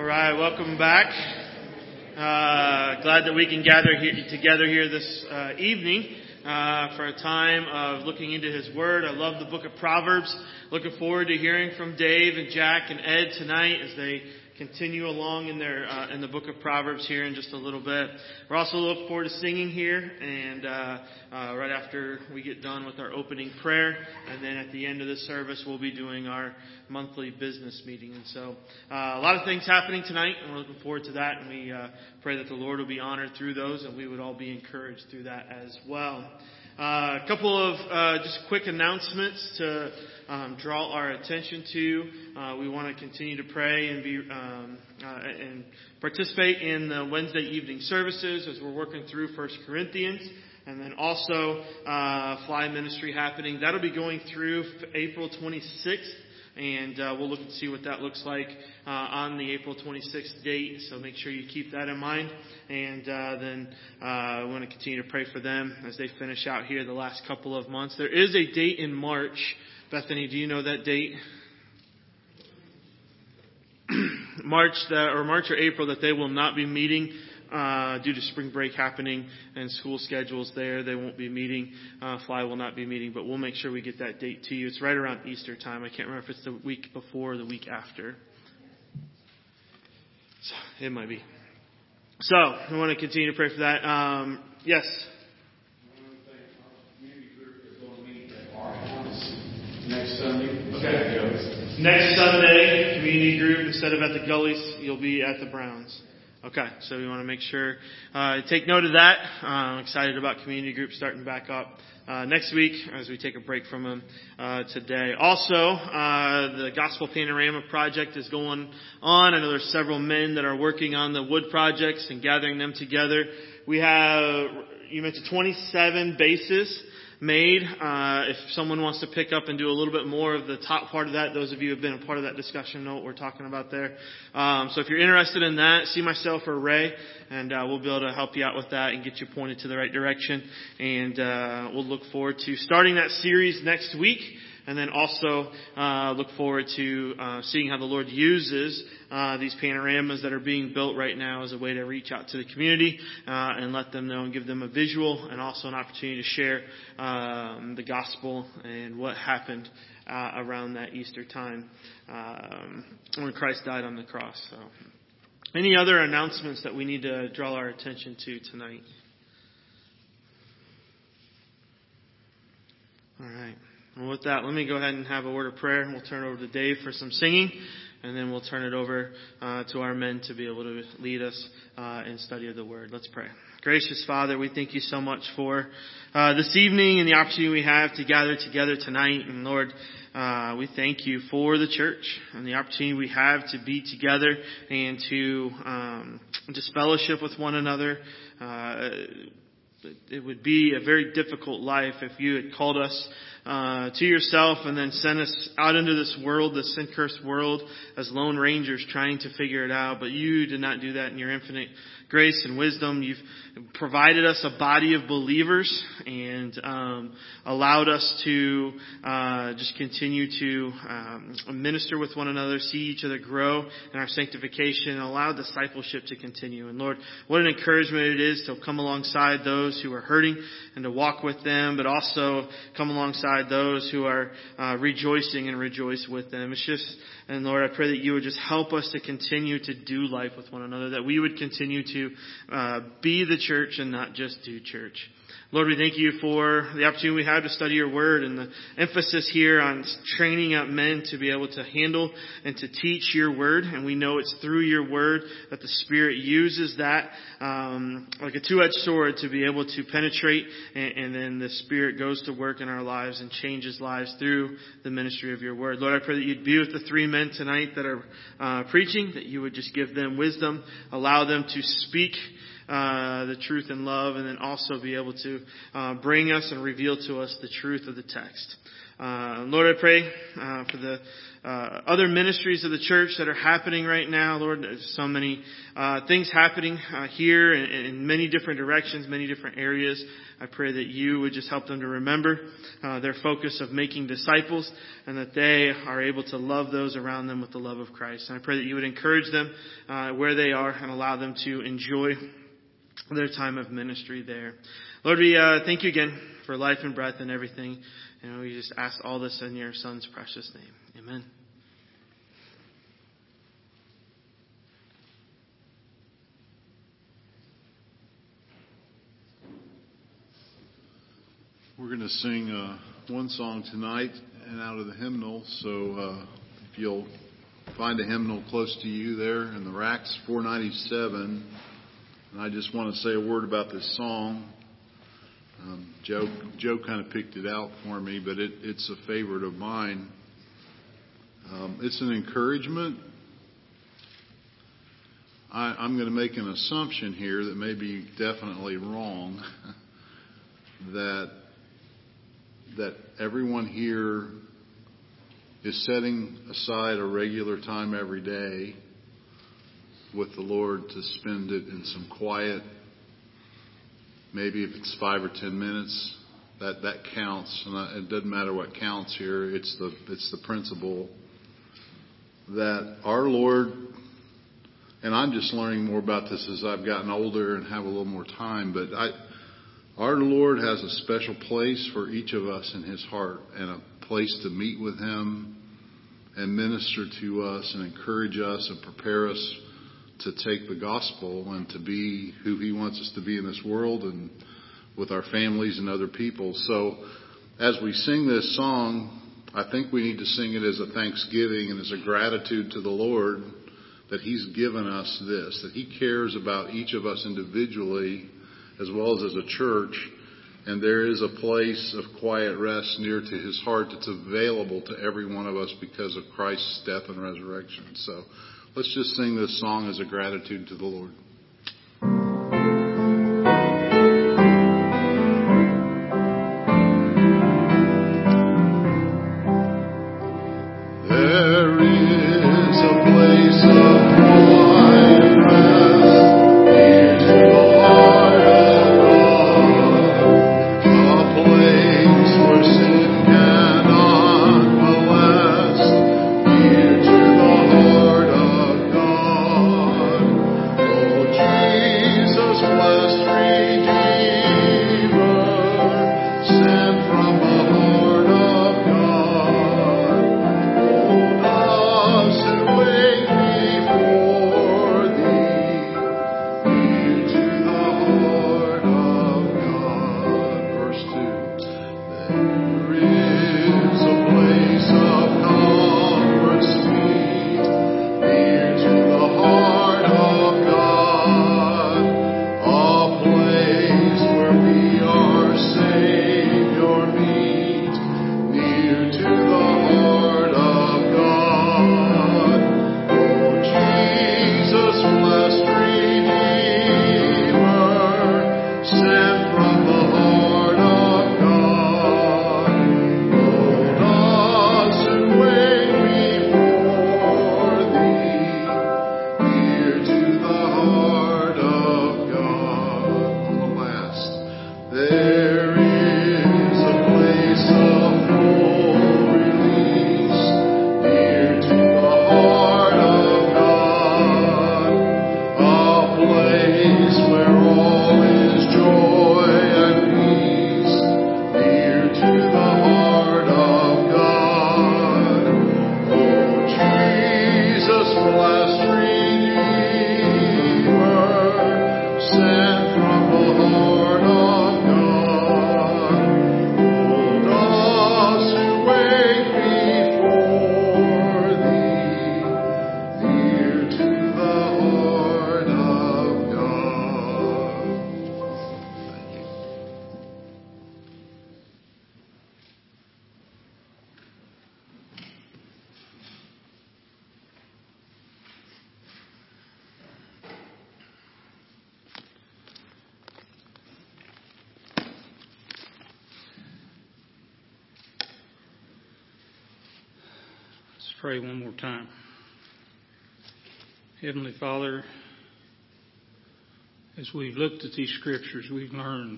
All right, welcome back. Glad that we can gather together here this evening for a time of looking into His Word. I love the book of Proverbs. Looking forward to hearing from Dave and Jack and Ed tonight as they continue along in their in the book of Proverbs here in just a little bit. We're also looking forward to singing here, and right after we get done with our opening prayer, and then at the end of the service, we'll be doing our monthly business meeting. And so, a lot of things happening tonight, and we're looking forward to that. And we pray that the Lord will be honored through those, and we would all be encouraged through that as well. A couple of just quick announcements to draw our attention to. We want to continue to pray and be and participate in the Wednesday evening services as we're working through 1 Corinthians. And then also Fly Ministry happening. That'll be going through April 26th. And we'll look and see what that looks like on the April 26th date. So make sure you keep that in mind. And then we want to continue to pray for them as they finish out here the last couple of months. There is a date in March. Bethany, do you know that date? March or April that they will not be meeting due to spring break happening and school schedules there. They won't be meeting. Fly will not be meeting, but we'll make sure we get that date to you. It's right around Easter time. I can't remember if it's the week before or the week after. So it might be. So we want to continue to pray for that. Yes. Next Sunday. Okay. Next Sunday, community group, instead of at the Gullies, you'll be at the Browns. Okay, so we want to make sure, take note of that. I'm excited about community group starting back up next week as we take a break from them today. Also, the Gospel Panorama project is going on. I know there's several men that are working on the wood projects and gathering them together. We have, you mentioned 27 bases made. If someone wants to pick up and do a little bit more of the top part of that, those of you who have been a part of that discussion know what we're talking about there. So if you're interested in that, see myself or Ray, and we'll be able to help you out with that and get you pointed to the right direction. And we'll look forward to starting that series next week. And then also look forward to seeing how the Lord uses these panoramas that are being built right now as a way to reach out to the community and let them know and give them a visual and also an opportunity to share the gospel and what happened around that Easter time when Christ died on the cross. So, any other announcements that we need to draw our attention to tonight? All right. Well, with that, let me go ahead and have a word of prayer. We'll turn it over to Dave for some singing, and then we'll turn it over to our men to be able to lead us in study of the Word. Let's pray. Gracious Father, we thank you so much for this evening and the opportunity we have to gather together tonight. And Lord, we thank you for the church and the opportunity we have to be together and to just fellowship with one another. It would be a very difficult life if you had called us to yourself and then sent us out into this world, this sin-cursed world, as lone rangers trying to figure it out. But you did not do that in your infinite grace and wisdom. You've provided us a body of believers and allowed us to just continue to minister with one another, see each other grow in our sanctification, and allow discipleship to continue. And Lord, what an encouragement it is to come alongside those who are hurting and to walk with them, but also come alongside those who are rejoicing and rejoice with them. It's just, and Lord, I pray that you would just help us to continue to do life with one another, that we would continue to be the church and not just do church. Lord, we thank you for the opportunity we have to study your word and the emphasis here on training up men to be able to handle and to teach your word. And we know it's through your word that the Spirit uses that like a two-edged sword to be able to penetrate. And then the Spirit goes to work in our lives and changes lives through the ministry of your word. Lord, I pray that you'd be with the three men tonight that are preaching, that you would just give them wisdom, allow them to speak the truth in love, and then also be able to bring us and reveal to us the truth of the text. Lord, I pray for the other ministries of the church that are happening right now. Lord, there's so many things happening here in many different directions, many different areas. I pray that you would just help them to remember their focus of making disciples, and that they are able to love those around them with the love of Christ. And I pray that you would encourage them where they are and allow them to enjoy their time of ministry there. Lord, we thank you again for life and breath and everything. And we just ask all this in your Son's precious name. Amen. We're going to sing one song tonight and out of the hymnal. So if you'll find a hymnal close to you there in the racks, 497. And I just want to say a word about this song. Joe kind of picked it out for me, but it's a favorite of mine. It's an encouragement. I'm going to make an assumption here that may be definitely wrong, that everyone here is setting aside a regular time every day with the Lord to spend it in some quiet. Maybe if it's 5 or 10 minutes, that counts. And it doesn't matter what counts here. It's the principle that our Lord, and I'm just learning more about this as I've gotten older and have a little more time, but our Lord has a special place for each of us in His heart, and a place to meet with Him and minister to us and encourage us and prepare us to take the gospel and to be who He wants us to be in this world and with our families and other people. So as we sing this song, I think we need to sing it as a thanksgiving and as a gratitude to the Lord that He's given us this, that He cares about each of us individually as well as a church. And there is a place of quiet rest near to His heart that's available to every one of us because of Christ's death and resurrection. So let's just sing this song as a gratitude to the Lord. There is a place of quiet rest near to the heart of God, a place where sin cannot molest, near to the heart of God. Oh, Pray one more time. Heavenly Father, as we've looked at these scriptures, we've learned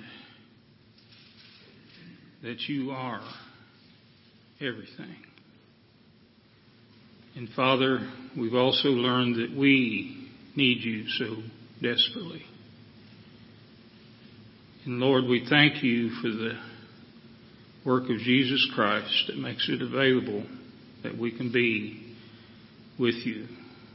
that you are everything. And Father, we've also learned that we need you so desperately. And Lord, we thank you for the work of Jesus Christ that makes it available that we can be with you.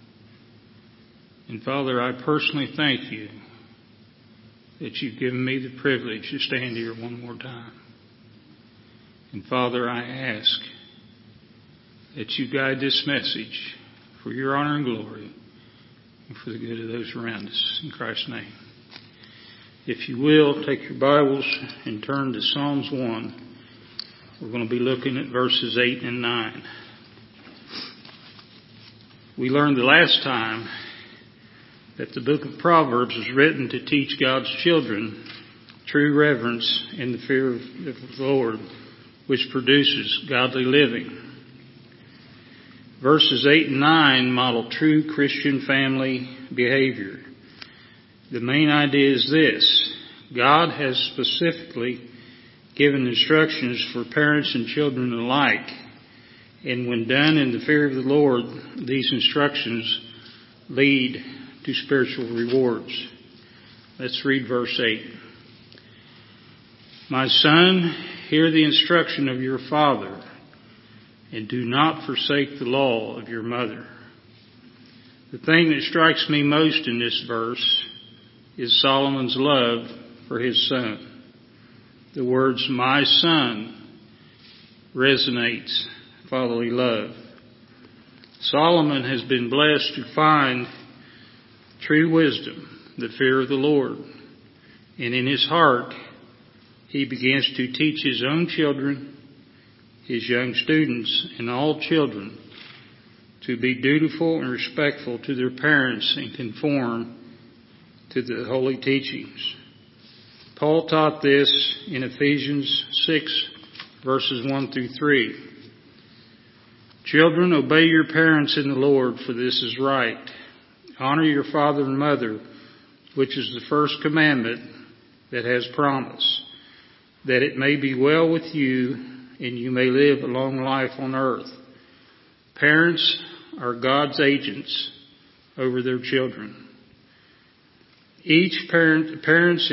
And Father, I personally thank you that you've given me the privilege to stand here one more time. And Father, I ask that you guide this message for your honor and glory and for the good of those around us. In Christ's name. If you will, take your Bibles and turn to Psalms 1. We're going to be looking at verses 8 and 9. We learned the last time that the book of Proverbs was written to teach God's children true reverence and the fear of the Lord, which produces godly living. Verses 8 and 9 model true Christian family behavior. The main idea is this: God has specifically given instructions for parents and children alike, and when done in the fear of the Lord, these instructions lead to spiritual rewards. Let's read verse 8. My son, hear the instruction of your father, and do not forsake the law of your mother. The thing that strikes me most in this verse is Solomon's love for his son. The words, my son, resonates fatherly love. Solomon has been blessed to find true wisdom, the fear of the Lord. And in his heart, he begins to teach his own children, his young students, and all children to be dutiful and respectful to their parents and conform to the holy teachings. Paul taught this in Ephesians 6, verses 1 through 3. Children, obey your parents in the Lord, for this is right. Honor your father and mother, which is the first commandment that has promise, that it may be well with you and you may live a long life on earth. Parents are God's agents over their children. Each parents,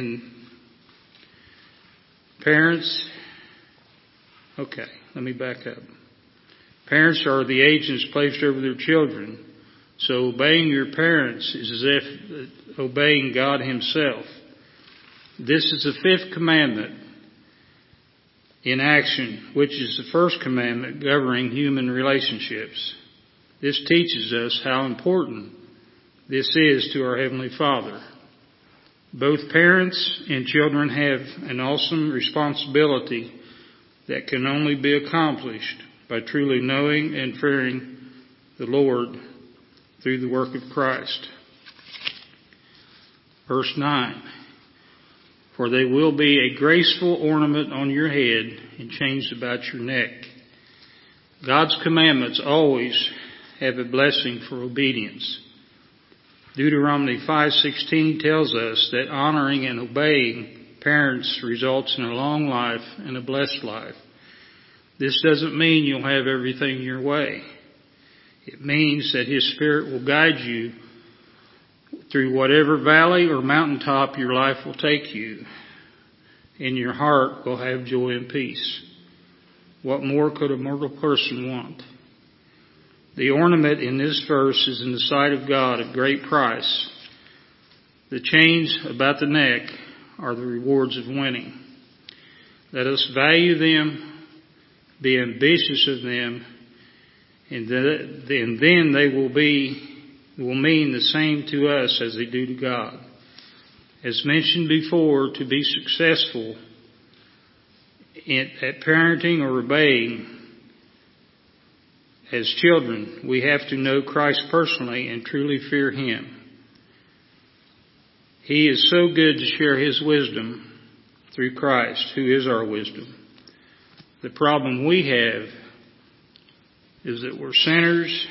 let me back up. Parents are the agents placed over their children. So obeying your parents is as if obeying God himself. This is the fifth commandment in action, which is the first commandment governing human relationships. This teaches us how important this is to our Heavenly Father. Both parents and children have an awesome responsibility that can only be accomplished by truly knowing and fearing the Lord through the work of Christ. Verse 9. For they will be a graceful ornament on your head and chains about your neck. God's commandments always have a blessing for obedience. Deuteronomy 5:16 tells us that honoring and obeying parents results in a long life and a blessed life. This doesn't mean you'll have everything your way. It means that His Spirit will guide you through whatever valley or mountaintop your life will take you, and your heart will have joy and peace. What more could a mortal person want? The ornament in this verse is in the sight of God of great price. The chains about the neck are the rewards of winning. Let us value them, be ambitious of them, and then they will mean the same to us as they do to God. As mentioned before, to be successful at parenting or obeying as children, we have to know Christ personally and truly fear Him. He is so good to share His wisdom through Christ, who is our wisdom. The problem we have is that we're sinners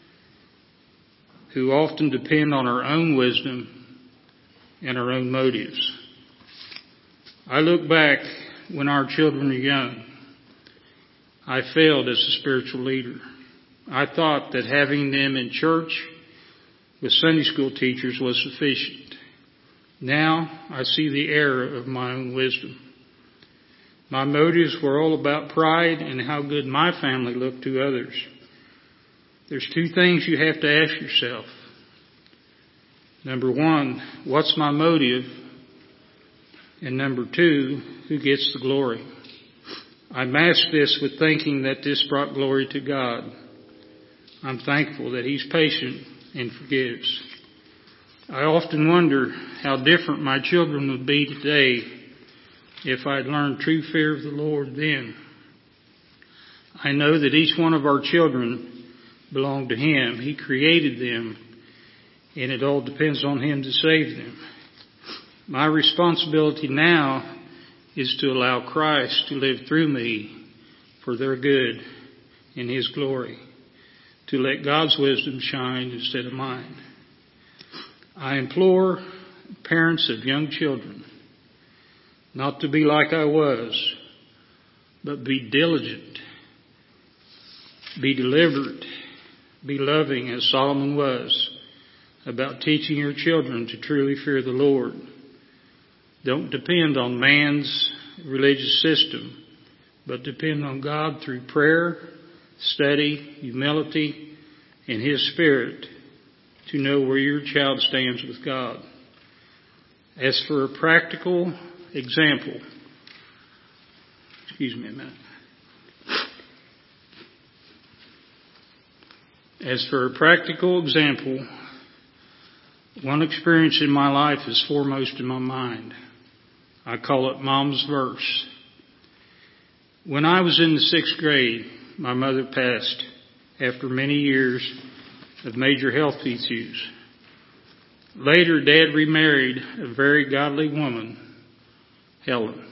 who often depend on our own wisdom and our own motives. I look back when our children were young. I failed as a spiritual leader. I thought that having them in church with Sunday school teachers was sufficient. Now I see the error of my own wisdom. My motives were all about pride and how good my family looked to others. There's two things you have to ask yourself. Number one, what's my motive? And number two, who gets the glory? I masked this with thinking that this brought glory to God. I'm thankful that He's patient and forgives. I often wonder how different my children would be today if I'd learned true fear of the Lord then. I know that each one of our children belong to Him. He created them, and it all depends on Him to save them. My responsibility now is to allow Christ to live through me for their good and His glory, to let God's wisdom shine instead of mine. I implore parents of young children not to be like I was, but be diligent, be deliberate, be loving as Solomon was about teaching your children to truly fear the Lord. Don't depend on man's religious system, but depend on God through prayer, study, humility, and His Spirit to know where your child stands with God. As for a practical example, excuse me a minute. As for a practical example, one experience in my life is foremost in my mind. I call it Mom's verse. When I was in the 6th grade, my mother passed after many years of major health issues. Later, Dad remarried a very godly woman, Helen.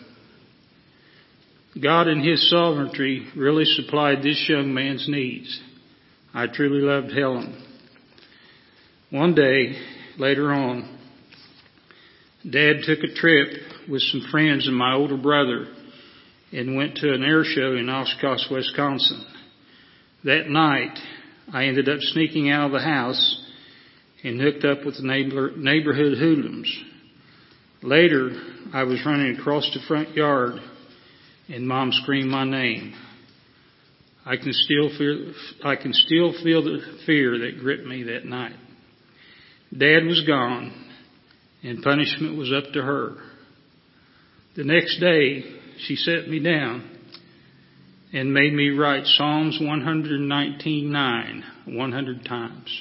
God in His sovereignty really supplied this young man's needs. I truly loved Helen. One day, later on, Dad took a trip with some friends and my older brother and went to an air show in Oshkosh, Wisconsin. That night, I ended up sneaking out of the house and hooked up with the neighborhood hoodlums. Later, I was running across the front yard and Mom screamed my name. I can still feel the fear that gripped me that night. Dad was gone, and punishment was up to her. The next day, she set me down and made me write Psalms 119:9 100 times.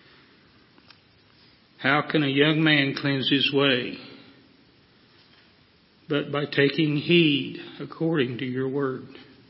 How can a young man cleanse his way? But by taking heed according to your word.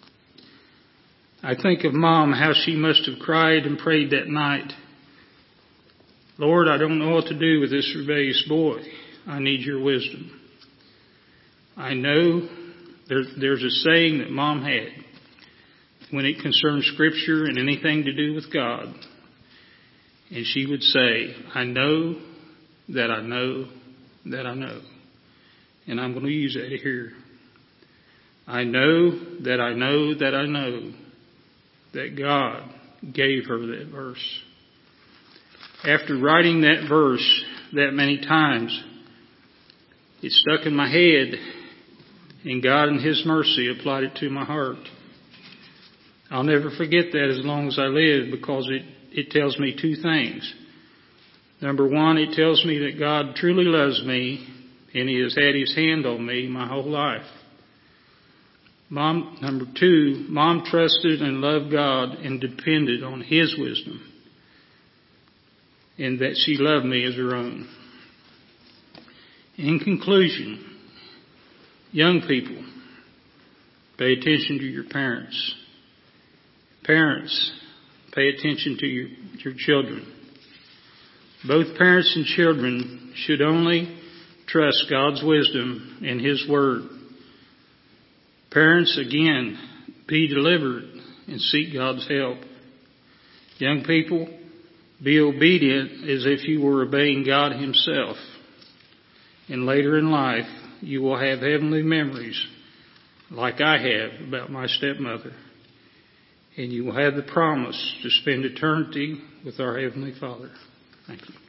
I think of Mom, how she must have cried and prayed that night. Lord, I don't know what to do with this rebellious boy. I need your wisdom. I know there's a saying that Mom had when it concerned Scripture and anything to do with God. And she would say, I know that I know that I know. And I'm going to use that here. I know that I know that I know that God gave her that verse. After writing that verse that many times, it stuck in my head, and God in His mercy applied it to my heart. I'll never forget that as long as I live, because it tells me two things. Number one, it tells me that God truly loves me, and He has had His hand on me my whole life. Number two, Mom trusted and loved God and depended on His wisdom, and that she loved me as her own. In conclusion, young people, pay attention to your parents. Parents, pay attention to your children. Both parents and children should only trust God's wisdom and His word. Parents, again, be deliberate and seek God's help Young people, be obedient as if you were obeying God Himself. And later in life, you will have heavenly memories like I have about my stepmother. And you will have the promise to spend eternity with our Heavenly Father. Thank you.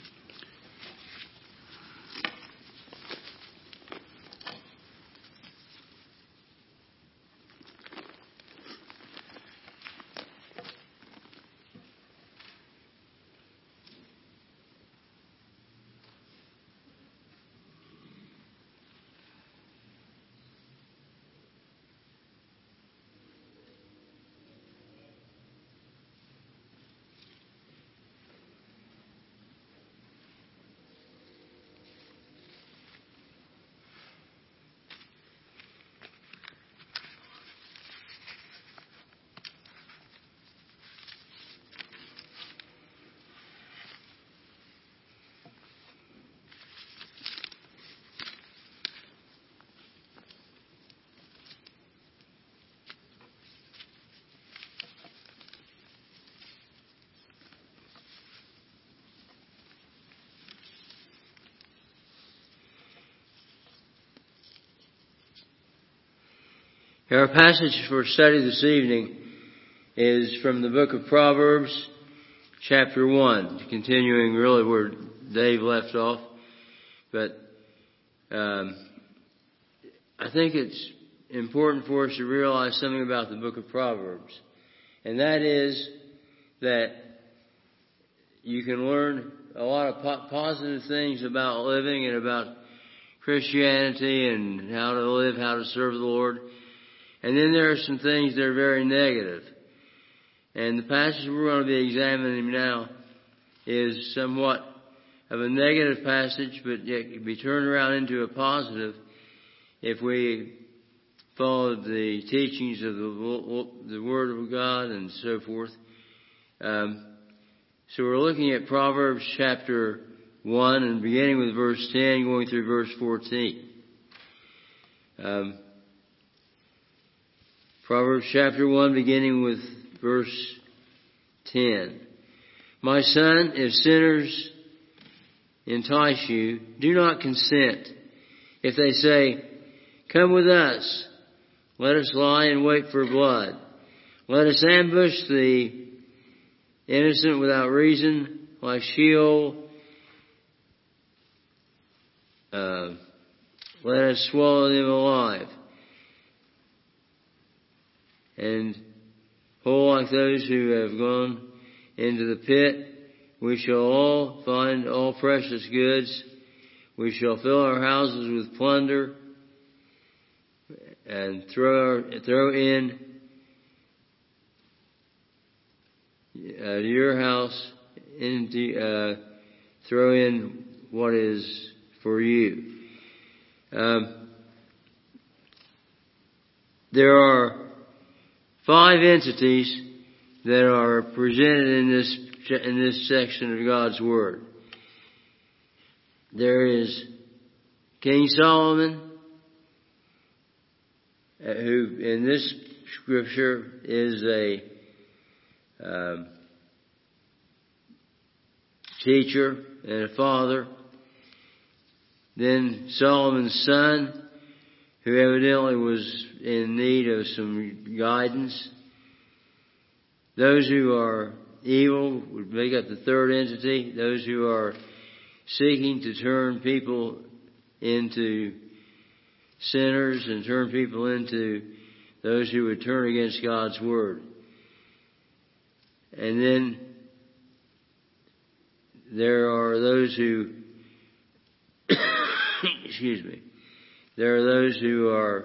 Our passage for study this evening is from the book of Proverbs, chapter 1, continuing really where Dave left off. But I think it's important for us to realize something about the book of Proverbs. And that is that you can learn a lot of positive things about living and about Christianity and how to live, how to serve the Lord. And then there are some things that are very negative. And the passage we're going to be examining now is somewhat of a negative passage, but yet can be turned around into a positive if we follow the teachings of the Word of God and so forth. So we're looking at Proverbs chapter 1 and beginning with verse 10, going through verse 14. Proverbs chapter 1, beginning with verse 10. My son, if sinners entice you, do not consent. If they say, come with us, let us lie in wait for blood. Let us ambush the innocent without reason, like Sheol. Let us swallow them alive. And whole like those who have gone into the pit, we shall all find all precious goods. We shall fill our houses with plunder and throw in your house throw in what is for you. There are 5 entities that are presented in this section of God's Word. There is King Solomon, who in this scripture is a teacher and a father. Then Solomon's son, who evidently was in need of some guidance. Those who are evil would make up the 3rd entity. Those who are seeking to turn people into sinners and turn people into those who would turn against God's Word. And then there are those who excuse me. There are those who are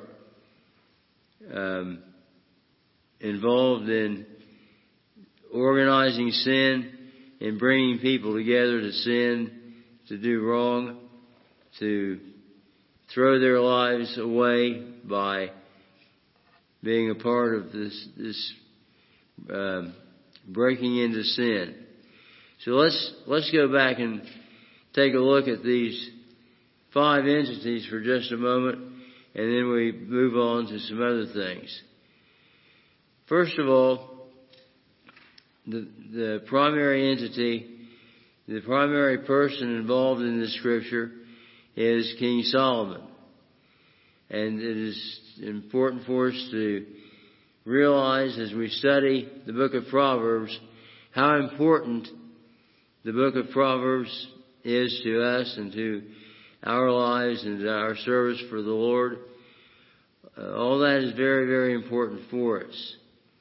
involved in organizing sin and bringing people together to sin, to do wrong, to throw their lives away by being a part of this breaking into sin. So let's go back and take a look at these 5 entities for just a moment, and then we move on to some other things. First of all, the primary entity, the primary person involved in this scripture is King Solomon. And it is important for us to realize as we study the book of Proverbs how important the book of Proverbs is to us and to our lives and to our service for the Lord. All that is very, very important for us.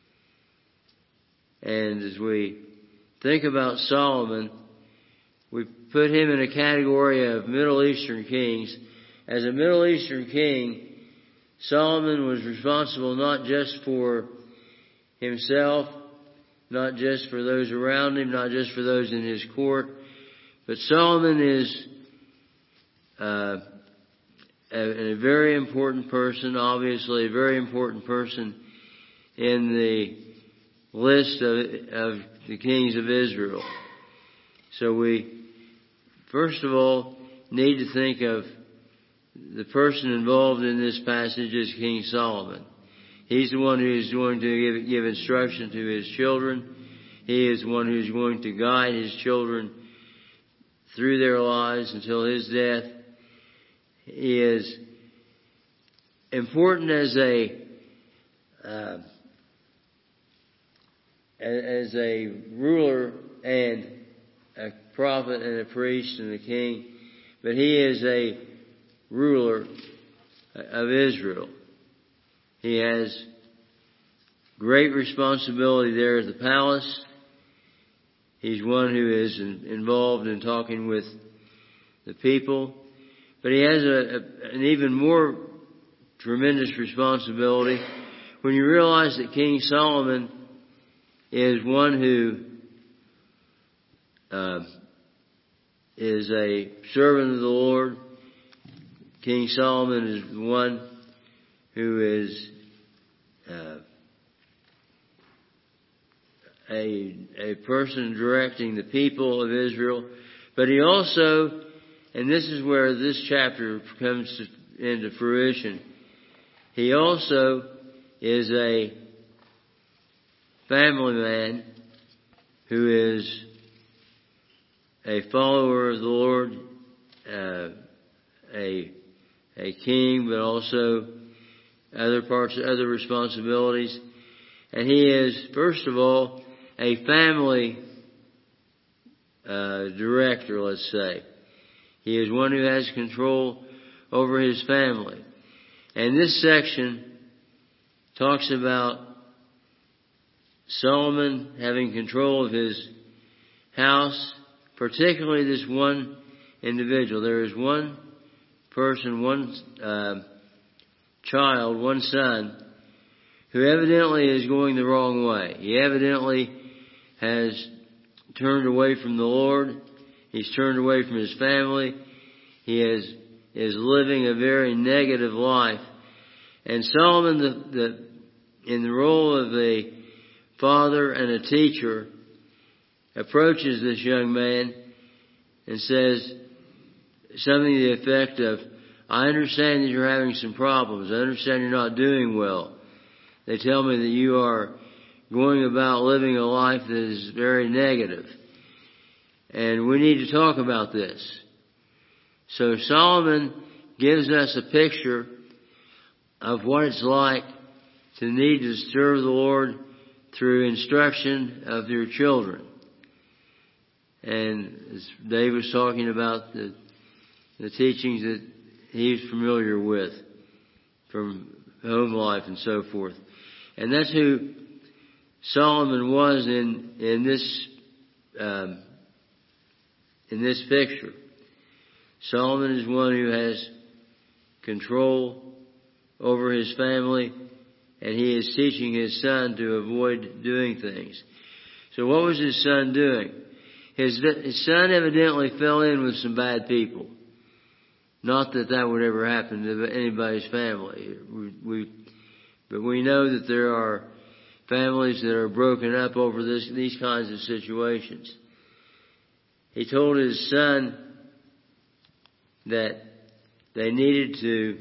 And as we think about Solomon, we put him in a category of Middle Eastern kings. As a Middle Eastern king, Solomon was responsible not just for himself, not just for those around him, not just for those in his court, but Solomon is a very important person, obviously a very important person in the list of the kings of Israel. So we, first of all, need to think of the person involved in this passage as King Solomon. He's the one who is going to give instruction to his children. He is the one who is going to guide his children through their lives until his death. He is important as a ruler and a prophet and a priest and a king, but he is a ruler of Israel. He has great responsibility there at the palace. He's one who is involved in talking with the people. But he has an even more tremendous responsibility when you realize that King Solomon is one who is a servant of the Lord. King Solomon is the one who is a person directing the people of Israel. But he also, and this is where this chapter comes into fruition, he also is a family man who is a follower of the Lord, a king, but also other responsibilities. And he is, first of all, a family director, let's say. He is one who has control over his family. And this section talks about Solomon having control of his house, particularly this one individual. There is one person, one child, one son, who evidently is going the wrong way. He evidently has turned away from the Lord. He's turned away from his family. He is living a very negative life. And Solomon, in the role of a father and a teacher, approaches this young man and says something to the effect of, I understand that you're having some problems. I understand you're not doing well. They tell me that you are going about living a life that is very negative. And we need to talk about this. So Solomon gives us a picture of what it's like to need to serve the Lord through instruction of your children. And as Dave was talking about the teachings that he's familiar with from home life and so forth. And that's who Solomon was in this picture. Solomon is one who has control over his family, and he is teaching his son to avoid doing things. So what was his son doing? His son evidently fell in with some bad people. Not that would ever happen to anybody's family. But we know that there are families that are broken up over these kinds of situations. He told his son that he needed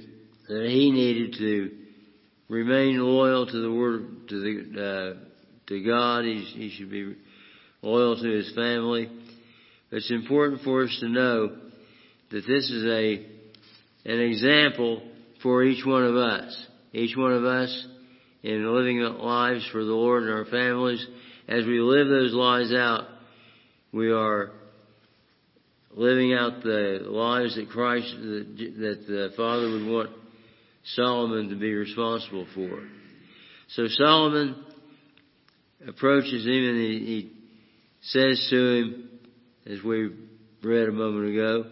to remain loyal to the word, to God. He should be loyal to his family. It's important for us to know that this is an example for each one of us. Each one of us in living lives for the Lord and our families. As we live those lives out, we are living out the lives that Christ, that the Father would want Solomon to be responsible for. So Solomon approaches him and he says to him, as we read a moment ago,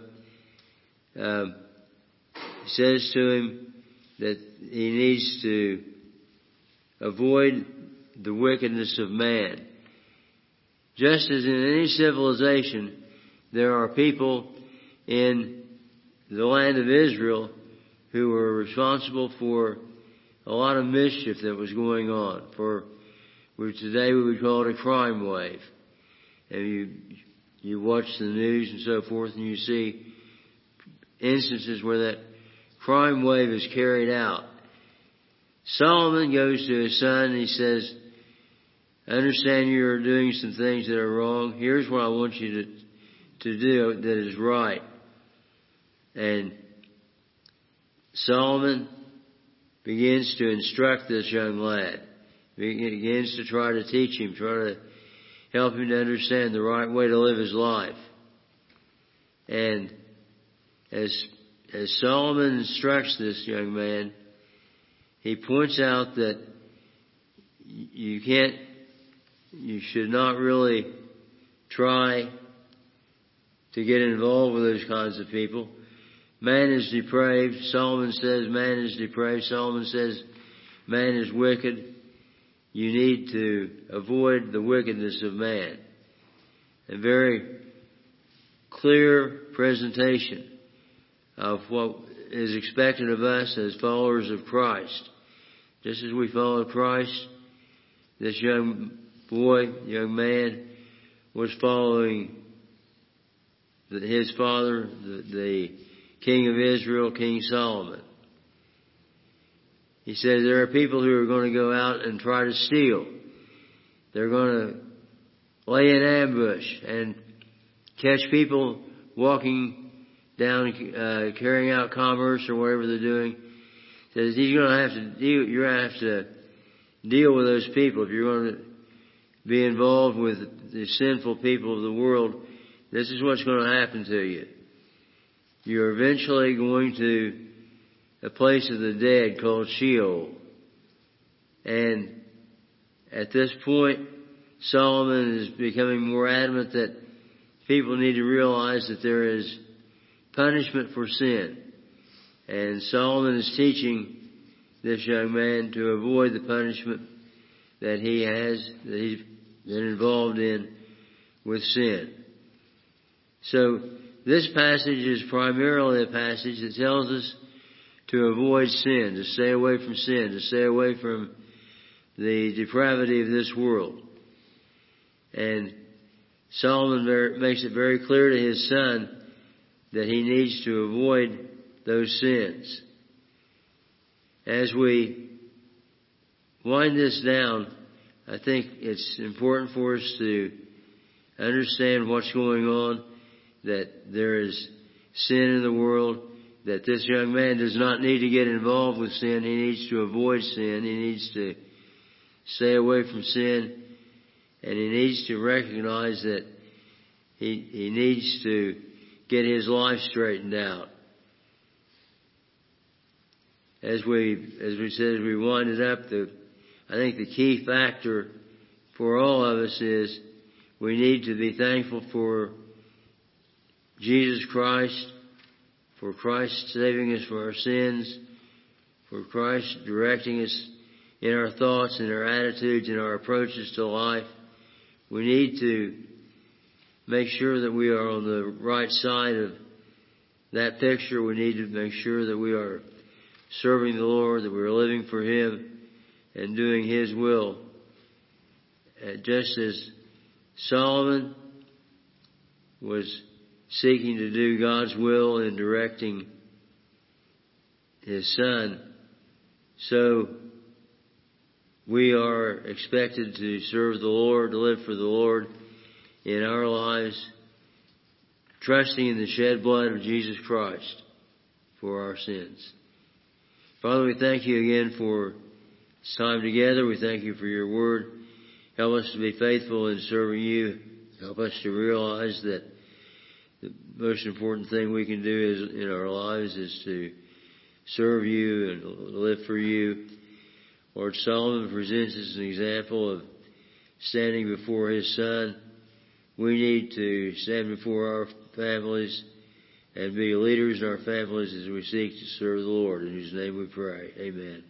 he says to him that he needs to avoid the wickedness of man. Just as in any civilization, there are people in the land of Israel who were responsible for a lot of mischief that was going on. Today we would call it a crime wave. And you watch the news and so forth, and you see instances where that crime wave is carried out. Solomon goes to his son and he says, I understand you're doing some things that are wrong. Here's what I want you to do that is right. And Solomon begins to instruct this young lad. He begins to try to teach him, try to help him to understand the right way to live his life. And as Solomon instructs this young man, he points out that you should not really try to get involved with those kinds of people. Man is depraved. Solomon says man is depraved. Solomon says man is wicked. You need to avoid the wickedness of man. A very clear presentation of what is expected of us as followers of Christ. Just as we follow Christ, this young man was following his father, the king of Israel, King Solomon. He says there are people who are going to go out and try to steal. They're going to lay in ambush and catch people walking down, carrying out commerce or whatever they're doing. He says you're going to have to deal with those people. If you're going to be involved with the sinful people of the world, this is what's going to happen to you. You're eventually going to a place of the dead called Sheol. And at this point, Solomon is becoming more adamant that people need to realize that there is punishment for sin. And Solomon is teaching this young man to avoid the punishment that he's been involved in with sin. So this passage is primarily a passage that tells us to avoid sin, to stay away from sin, to stay away from the depravity of this world. And Solomon makes it very clear to his son that he needs to avoid those sins. As we wind this down, I think it's important for us to understand what's going on, that there is sin in the world, that this young man does not need to get involved with sin. He needs to avoid sin. He needs to stay away from sin. And he needs to recognize that he needs to get his life straightened out. As we said, as we wind it up, I think the key factor for all of us is we need to be thankful for Jesus Christ, for Christ saving us from our sins, for Christ directing us in our thoughts and our attitudes and our approaches to life. We need to make sure that we are on the right side of that picture. We need to make sure that we are serving the Lord, that we are living for Him and doing His will. Just as Solomon was seeking to do God's will in directing his son, so we are expected to serve the Lord, to live for the Lord, in our lives, trusting in the shed blood of Jesus Christ for our sins. Father, we thank you again for this time together. We thank you for your word. Help us to be faithful in serving you. Help us to realize that the most important thing we can do in our lives is to serve you and live for you. Lord, Solomon presents us an example of standing before his son. We need to stand before our families and be leaders in our families as we seek to serve the Lord, in whose name we pray. Amen.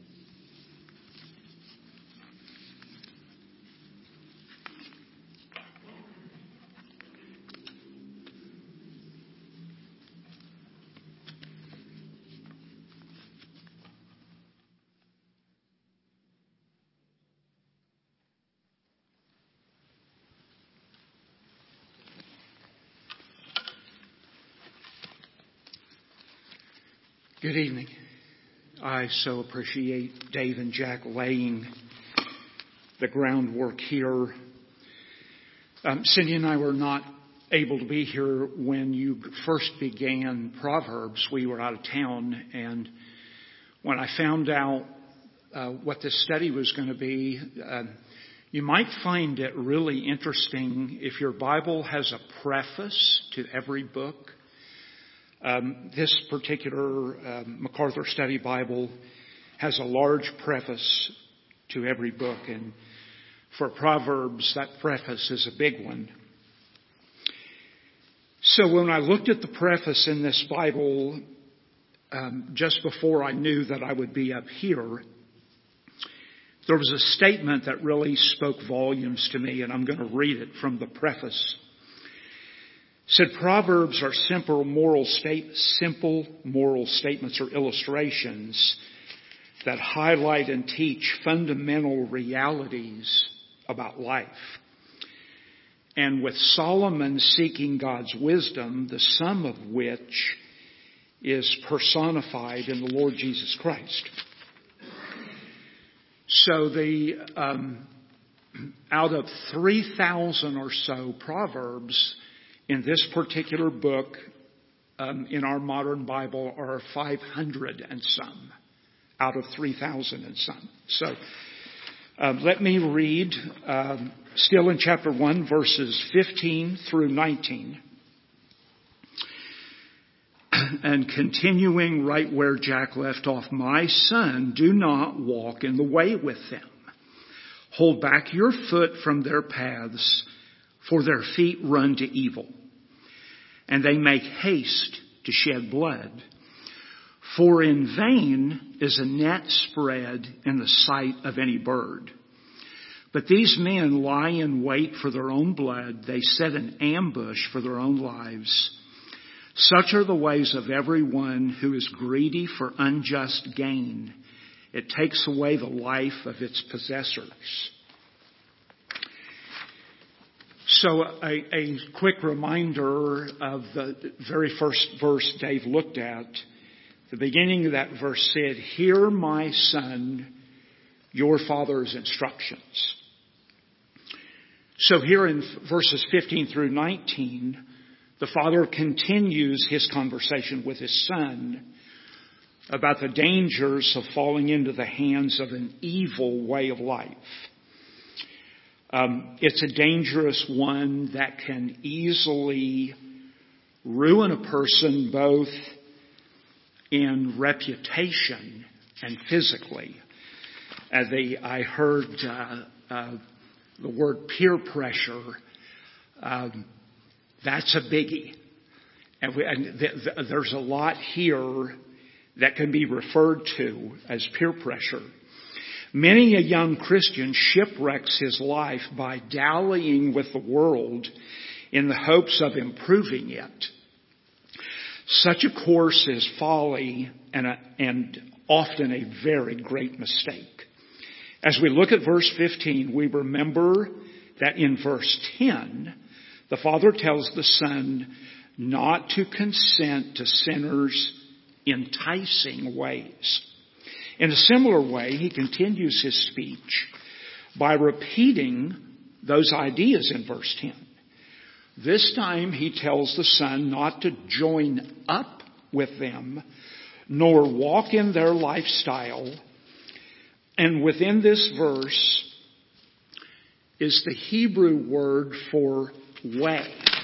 Good evening. I so appreciate Dave and Jack laying the groundwork here. Cindy and I were not able to be here when you first began Proverbs. We were out of town, and when I found out what this study was going to be, you might find it really interesting if your Bible has a preface to every book. This particular MacArthur Study Bible has a large preface to every book, and for Proverbs, that preface is a big one. So when I looked at the preface in this Bible, just before I knew that I would be up here, there was a statement that really spoke volumes to me, and I'm going to read it from the preface. Said Proverbs are simple moral statements or illustrations that highlight and teach fundamental realities about life. And with Solomon seeking God's wisdom, the sum of which is personified in the Lord Jesus Christ. So out of 3,000 or so Proverbs in this particular book, in our modern Bible, are 500 and some out of 3,000 and some. So let me read, still in chapter 1, verses 15 through 19. And continuing right where Jack left off, my son, do not walk in the way with them. Hold back your foot from their paths, for their feet run to evil, and they make haste to shed blood. For in vain is a net spread in the sight of any bird. But these men lie in wait for their own blood. They set an ambush for their own lives. Such are the ways of everyone who is greedy for unjust gain. It takes away the life of its possessors. So a quick reminder of the very first verse Dave looked at. The beginning of that verse said, hear my son, your father's instructions. So here in verses 15 through 19, the father continues his conversation with his son about the dangers of falling into the hands of an evil way of life. It's a dangerous one that can easily ruin a person both in reputation and physically. I heard the word peer pressure. That's a biggie. And there's a lot here that can be referred to as peer pressure. Many a young Christian shipwrecks his life by dallying with the world in the hopes of improving it. Such a course is folly and often a very great mistake. As we look at verse 15, we remember that in verse 10, the father tells the son not to consent to sinners' enticing ways. In a similar way, he continues his speech by repeating those ideas in verse 10. This time he tells the son not to join up with them, nor walk in their lifestyle. And within this verse is the Hebrew word for way,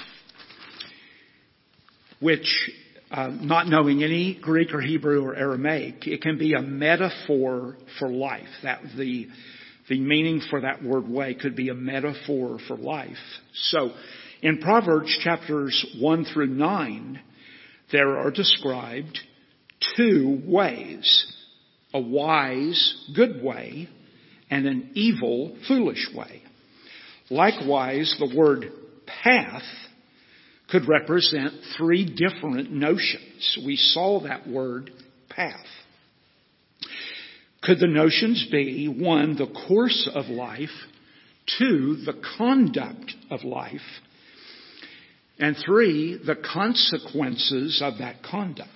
which, not knowing any Greek or Hebrew or Aramaic, it can be a metaphor for life. That the meaning for that word way could be a metaphor for life. So in Proverbs chapters 1 through 9, there are described two ways: a wise, good way, and an evil, foolish way. Likewise, the word path could represent three different notions. We saw that word path. Could the notions be, one, the course of life, two, the conduct of life, and three, the consequences of that conduct,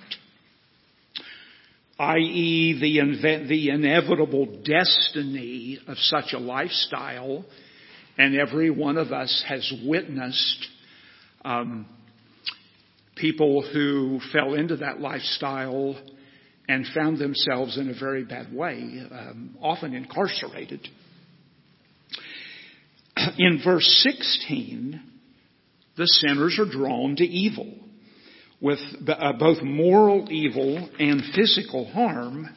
i.e. the inevitable destiny of such a lifestyle. And every one of us has witnessed people who fell into that lifestyle and found themselves in a very bad way, often incarcerated. In verse 16, the sinners are drawn to evil, with both moral evil and physical harm.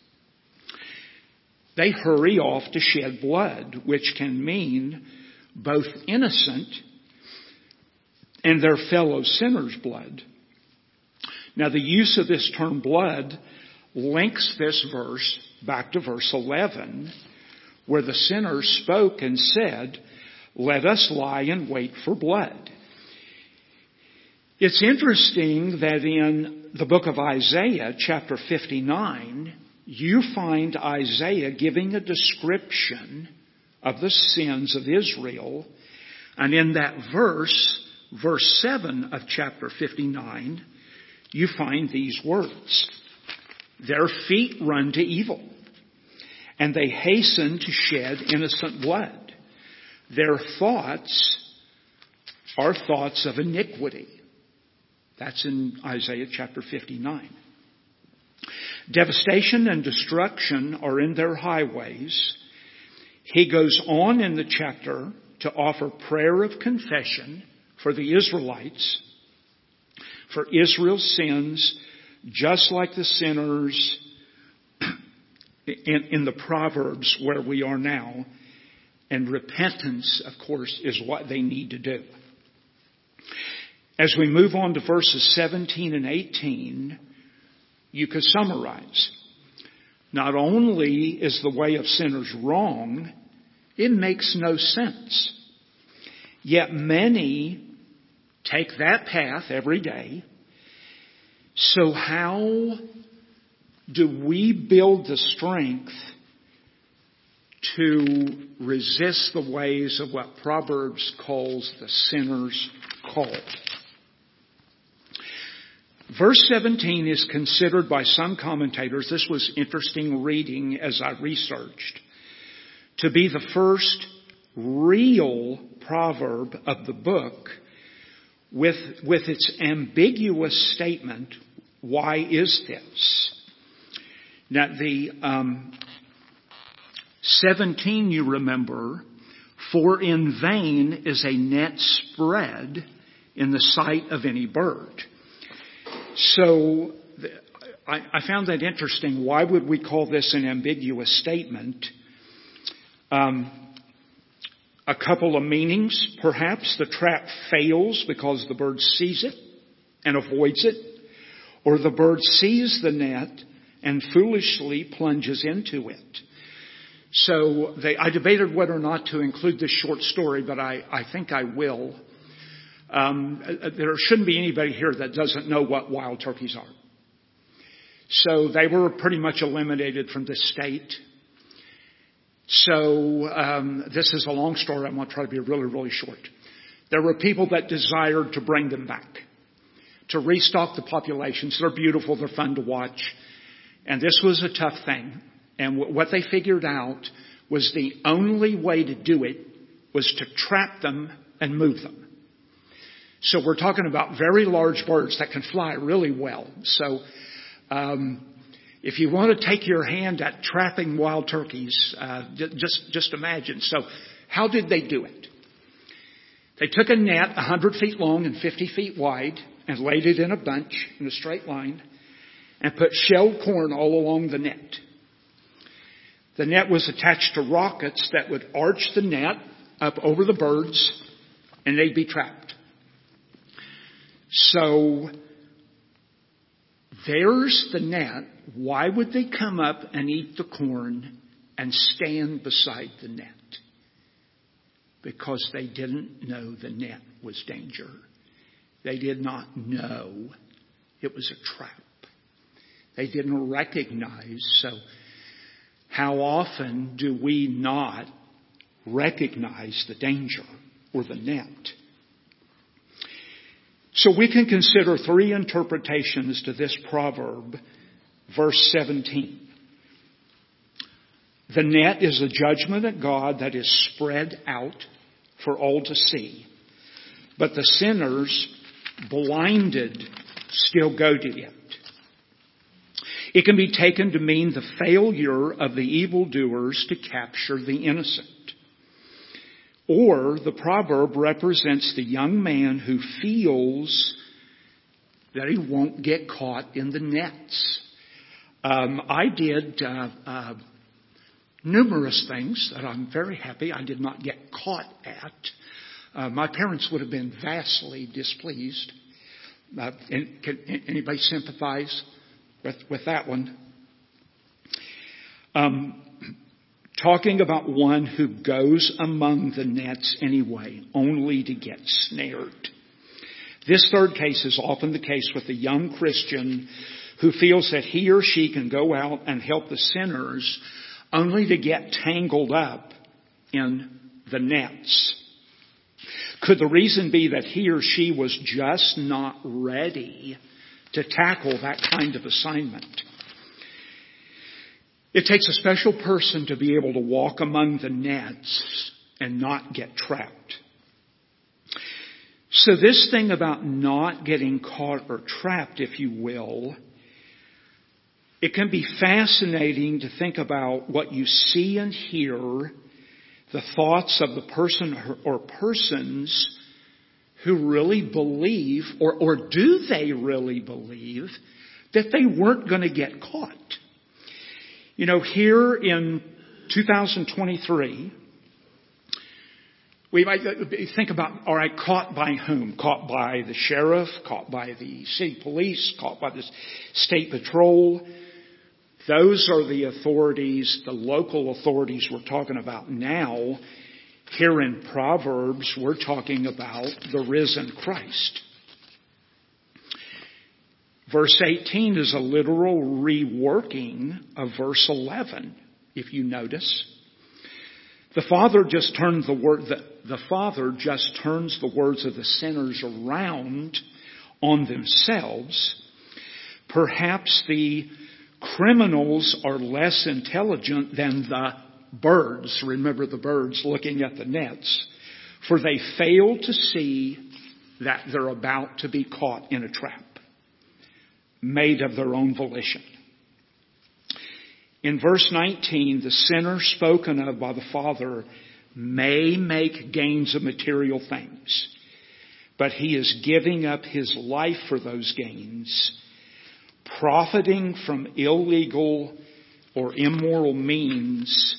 They hurry off to shed blood, which can mean both innocent and their fellow sinners' blood. Now, the use of this term blood links this verse back to verse 11, where the sinners spoke and said, "Let us lie in wait for blood." It's interesting that in the book of Isaiah, chapter 59, you find Isaiah giving a description of the sins of Israel. And in that verse 7 of chapter 59, you find these words: "Their feet run to evil, and they hasten to shed innocent blood. Their thoughts are thoughts of iniquity." That's in Isaiah chapter 59. Devastation and destruction are in their highways. He goes on in the chapter to offer prayer of confession for the Israelites, for Israel's sins, just like the sinners in the Proverbs where we are now. And repentance, of course, is what they need to do. As we move on to verses 17 and 18, you could summarize. Not only is the way of sinners wrong, it makes no sense. Yet many take that path every day. So how do we build the strength to resist the ways of what Proverbs calls the sinner's call? Verse 17 is considered by some commentators, this was interesting reading as I researched, to be the first real proverb of the book with its ambiguous statement, "Why is this?" Now the 17, you remember, "For in vain is a net spread in the sight of any bird." So I found that interesting. Why would we call this an ambiguous statement? A couple of meanings, perhaps. The trap fails because the bird sees it and avoids it, or the bird sees the net and foolishly plunges into it. So I debated whether or not to include this short story, but I think I will. There shouldn't be anybody here that doesn't know what wild turkeys are. So they were pretty much eliminated from the state. So this is a long story. I'm going to try to be really, really short. There were people that desired to bring them back, to restock the populations. They're beautiful. They're fun to watch. And this was a tough thing. And what they figured out was the only way to do it was to trap them and move them. So we're talking about very large birds that can fly really well. So if you want to take your hand at trapping wild turkeys, just imagine. So how did they do it? They took a net 100 feet long and 50 feet wide and laid it in a bunch in a straight line and put shelled corn all along the net. The net was attached to rockets that would arch the net up over the birds, and they'd be trapped. So there's the net. Why would they come up and eat the corn and stand beside the net? Because they didn't know the net was danger. They did not know it was a trap. They didn't recognize. So how often do we not recognize the danger or the net? So we can consider three interpretations to this proverb, verse 17. The net is a judgment of God that is spread out for all to see. But the sinners, blinded, still go to it. It can be taken to mean the failure of the evildoers to capture the innocent. Or the proverb represents the young man who feels that he won't get caught in the nets. I did numerous things that I'm very happy I did not get caught at. My parents would have been vastly displeased. Can anybody sympathize with that one? Talking about one who goes among the nets anyway, only to get snared. This third case is often the case with the young Christian who feels that he or she can go out and help the sinners only to get tangled up in the nets. Could the reason be that he or she was just not ready to tackle that kind of assignment? It takes a special person to be able to walk among the nets and not get trapped. So this thing about not getting caught or trapped, if you will, it can be fascinating to think about what you see and hear, the thoughts of the person or persons who really believe, or do they really believe, that they weren't going to get caught. You know, here in 2023, we might think about, all right, caught by whom? Caught by the sheriff, caught by the city police, caught by the state patrol. Those are the authorities, the local authorities we're talking about now. Here in Proverbs, we're talking about the risen Christ. Verse 18 is a literal reworking of verse 11, if you notice. The Father just turns the words of the sinners around on themselves. Perhaps the criminals are less intelligent than the birds. Remember the birds looking at the nets. For they fail to see that they're about to be caught in a trap, made of their own volition. In verse 19, the sinner spoken of by the Father may make gains of material things, but he is giving up his life for those gains, profiting from illegal or immoral means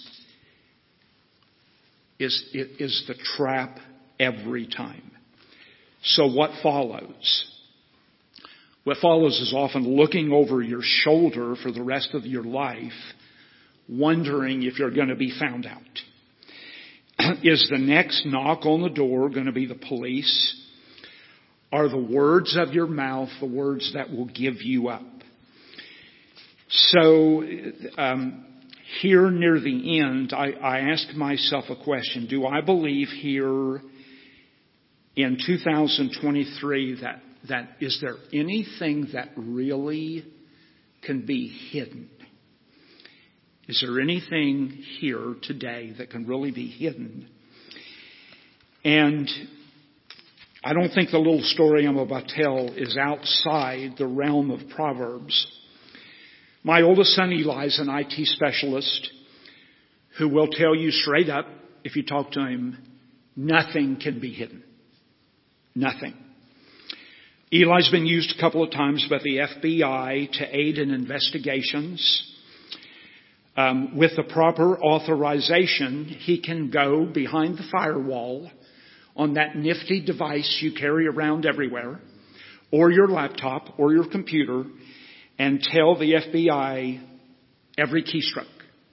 is the trap every time. So what follows? What follows is often looking over your shoulder for the rest of your life, wondering if you're going to be found out. Is the next knock on the door going to be the police? Are the words of your mouth the words that will give you up? So, here near the end, I asked myself a question. Do I believe here in 2023 that is there anything that really can be hidden? Is there anything here today that can really be hidden? And I don't think the little story I'm about to tell is outside the realm of Proverbs. My oldest son Eli is an IT specialist who will tell you straight up, if you talk to him, nothing can be hidden. Nothing. Eli's been used a couple of times by the FBI to aid in investigations. With the proper authorization, he can go behind the firewall on that nifty device you carry around everywhere, or your laptop, or your computer, and tell the FBI every keystroke.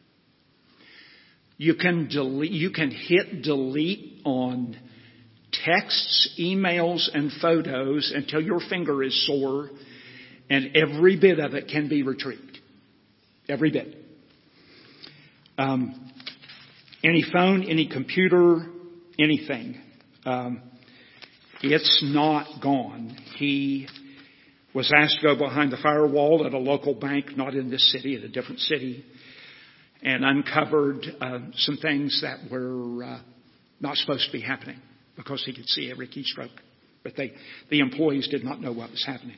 You can hit delete on texts, emails, and photos until your finger is sore, and every bit of it can be retrieved. Every bit. Any phone, any computer, anything. It's not gone. He was asked to go behind the firewall at a local bank, not in this city, at a different city, and uncovered some things that were not supposed to be happening because he could see every keystroke. But the employees did not know what was happening.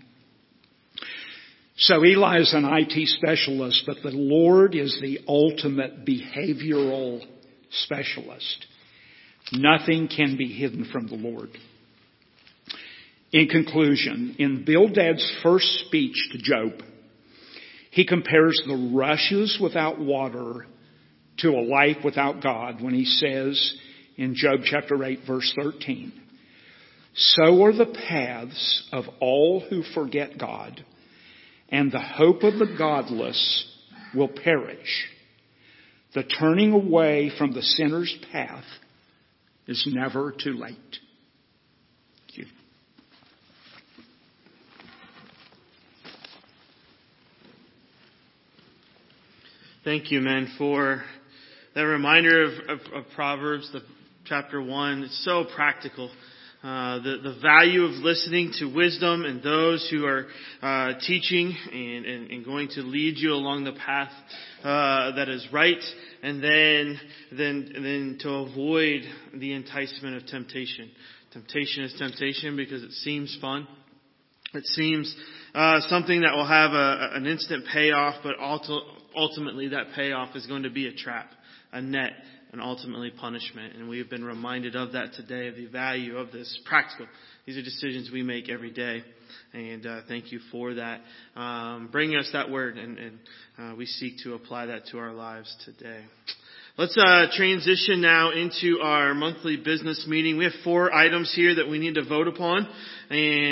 So Eli is an IT specialist, but the Lord is the ultimate behavioral specialist. Nothing can be hidden from the Lord. In conclusion, in Bildad's first speech to Job, he compares the rushes without water to a life without God when he says in Job chapter 8 verse 13, "So are the paths of all who forget God, and the hope of the godless will perish. The turning away from the sinner's path is never too late." Thank you. Thank you, men, for that reminder of Proverbs, the chapter 1. It's so practical. The value of listening to wisdom and those who are teaching and going to lead you along the path that is right, and then to avoid the enticement of temptation. Temptation is temptation because it seems fun. It seems something that will have an instant payoff, but ultimately that payoff is going to be a trap, a net, and ultimately punishment. And we have been reminded of that today, of the value of this practical. These are decisions we make every day. And thank you for that. Bringing us that word, and we seek to apply that to our lives today. Let's transition now into our monthly business meeting. We have 4 items here that we need to vote upon. And